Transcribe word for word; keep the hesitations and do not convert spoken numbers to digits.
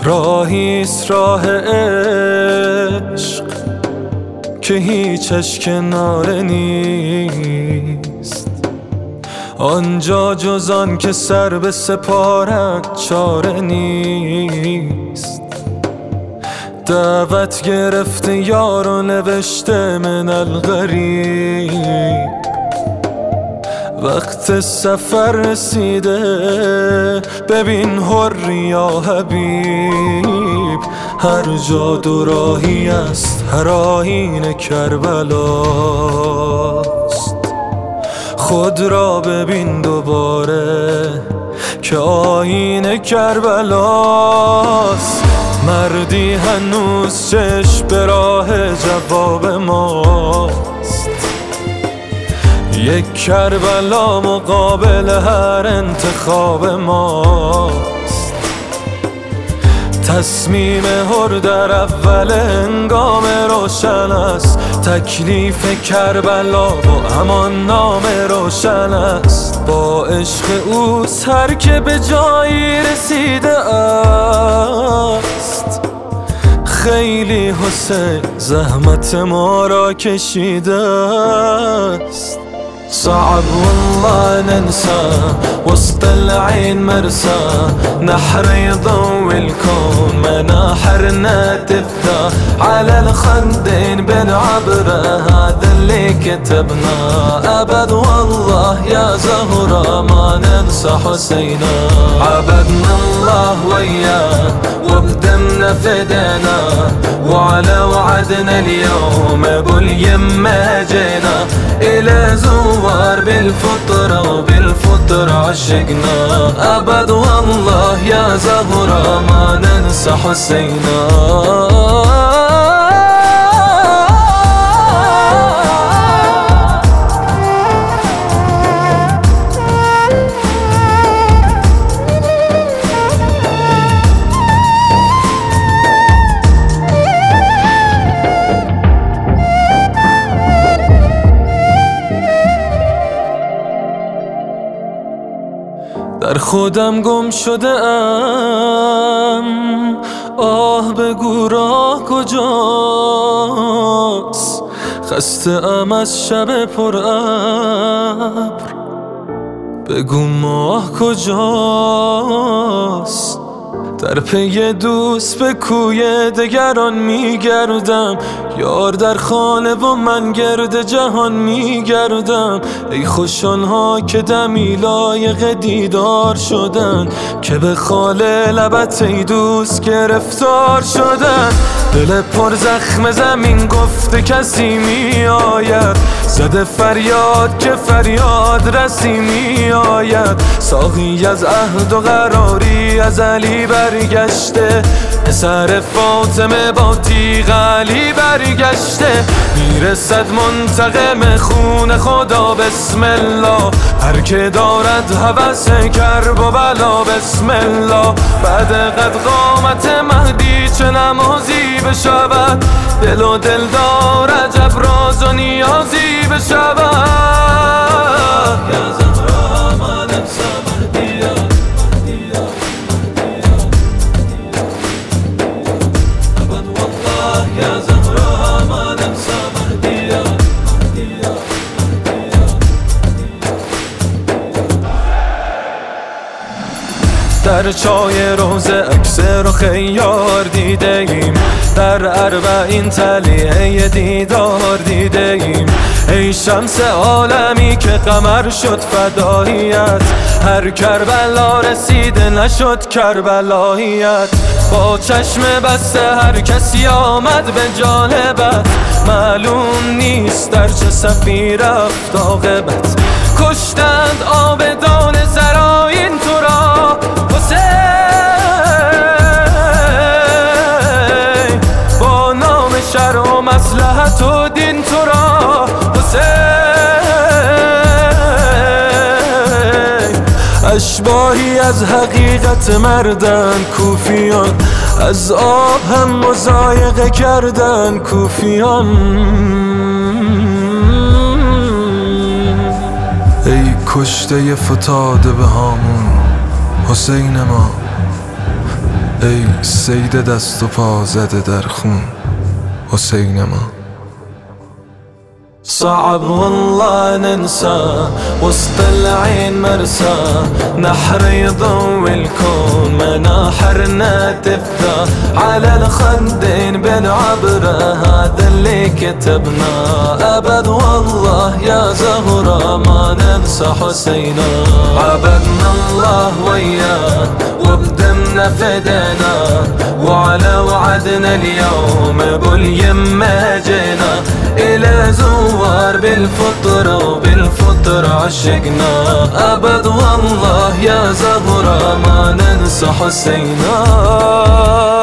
راهیست راه عشق که هیچش کناره نیست، آنجا جز آن که سر به سپارد چاره نیست. دعوت گرفته یار و نوشته من الغریب، وقت سفر رسیده ببین حری یا حبیب. هر جا دو راهی است، هر آیین کربلاست. خود را ببین دوباره که آیین کربلاست. مردی هنوز چشم به راه جواب ماست، یک کربلا مقابل هر انتخاب ماست. تصمیم حر در اول هنگام روشن است، تکلیف کربلا و همان نام روشن است. با عشق اوست هر که به جایی رسیده است. خیلی حسین زحمت ما را کشیده است. صعب والله ننسى وسط العين مرسى، نحر يضوي الكون مناحرنا تفدى، على الخدين بنعبره هذا اللي كتبنا. أبد والله يا زهرة ما ننسى حسينا، عبدنا الله وياه وبدمنا فدينا، وعلى وعدنا اليوم ابو اليمة جينا. إلى زوار بالفطرة وبالفطرة عشقنا، أبد والله يا زهرة ما ننسى حسينا. در خودم گم شده ام، آه بگو راه کجاست. خسته ام از شب پر ابر، بگو ماه کجاست. در پی دوست به کوی دگران میگردم، یار در خانه و من گرد جهان میگردم. ای خوش آنها که دمی لایق دیدار شدن، که به خال لبت ای دوست گرفتار شدن. دل پر زخم زمین گفته کسی می آید، زده فریاد که فریاد رسی می آید. ساقی از عهد و قراری از علی برگشته، پسر فاطمه با تیغ علی برگشته. میرسد منتقم خون خدا بسم الله، هر که دارد هوس کرب و بلا بسم الله. بعد قد قامت مهدی چه نمازی بشود، دل و دل دار عجب راز و نیازی بشود. یا زهرا ما ننسى مهدی‌ها، ابد والله یا زهرا ما ننسى مهدی‌ها. در چای روزه عکس رخ یار دیده ایم، در اربعین تلیه دیدار دیده ایم. ای شمس عالمی که قمر شد فداییت، هر کربلا رسیده نشد کربلاییت. با چشم بسته هر کسی آمد به جانبت، معلوم نیست در چه صفی رفت عاقبت. کشتند آبدان زراین تو را حسین، با نام شرع و مصلحت و دین تو را حسین. اشباهی از حقیقت مردن کوفیان، از آب هم مضایقه کردن کوفیان. ای کشته فتاده به هامون حسین ما، ای سید دست و پا زده در خون حسین ما. صعب والله ننسى وسط العين مرسى، نحر يضوي الكون مناحرنا تفتح على الخدين بالعبرة، هذا اللي كتبنا أبد والله يا زهرة ما ننسى حسينا. عبدنا الله وياه وبدمنا فدينا، وعلى وعدنا اليوم باليمة جينا، إلى زوار بالفطرة وبالفطرة عشقنا، أبد والله يا زهرة ما ننسى حسينا.